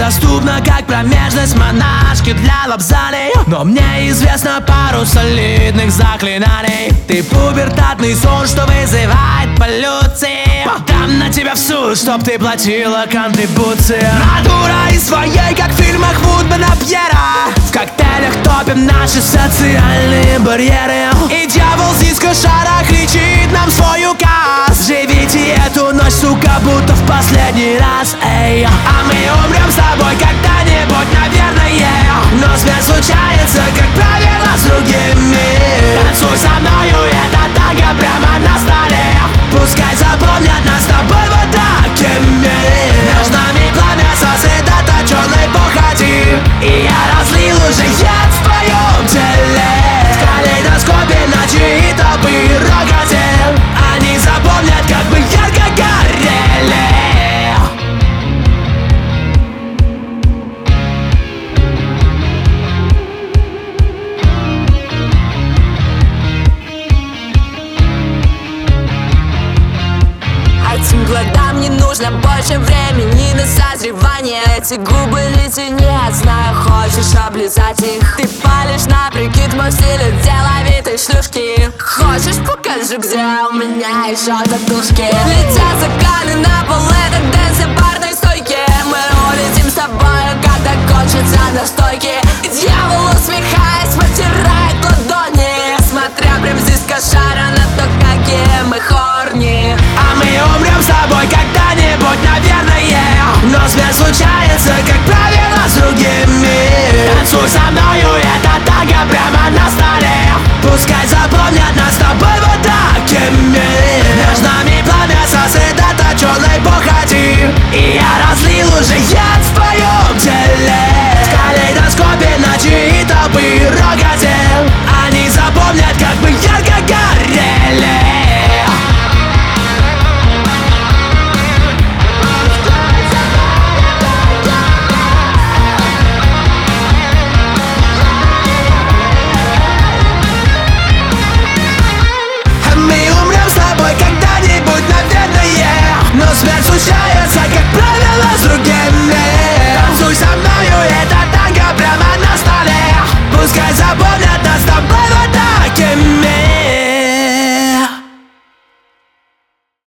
Недоступна, как промежность монашки для лапзалей. Но мне известно пару солидных заклинаний. Ты пубертатный сон, что вызывает полюции. Дам на тебя в суд, чтоб ты платила контрибуции. Натура из своей, как в фильмах Вудмана Пьера. В коктейлях топим наши социальные барьеры. И дьявол в диско-шарах кричит нам свой указ: живите эту ночь, сука, будто в последний раз, эй. А мы умрем с тобой когда-нибудь, наверное. Но смерть случается, как правило, с другими. Танцуй со мною, это танго прямо на столе. Пускай запомнят нас с тобой вот такими. Между нами пламя сосредоточенной похоти. И я разлил уже яд в твоем теле. В калейдоскопе ночи и толпы рокоте. Они запомнят, как мы ярко горели. Этим годам не нужно больше времени на созревание. Эти губы леденец, знаю, хочешь облизать их. Ты палишь на прикид, мой стиль деловитой шлюшки. Хочешь, покажу, где у меня еще татушки. Летят заканы на пол, это дэнс на барной стойке. Мы улетим с тобой, когда кончатся настойки. И дьявол, усмехаясь, потирает ладони, смотря прям здесь кошара на то, какие мы хорни. А мы умрем с тобой когда-нибудь, наверное. Но смерть случается, как правило, с другими. Танцуй со мною, это танго прямо на столе. Пускай запомнят нас с тобой вот такими. Между нами пламя сосредоточенной похоти. И я разлил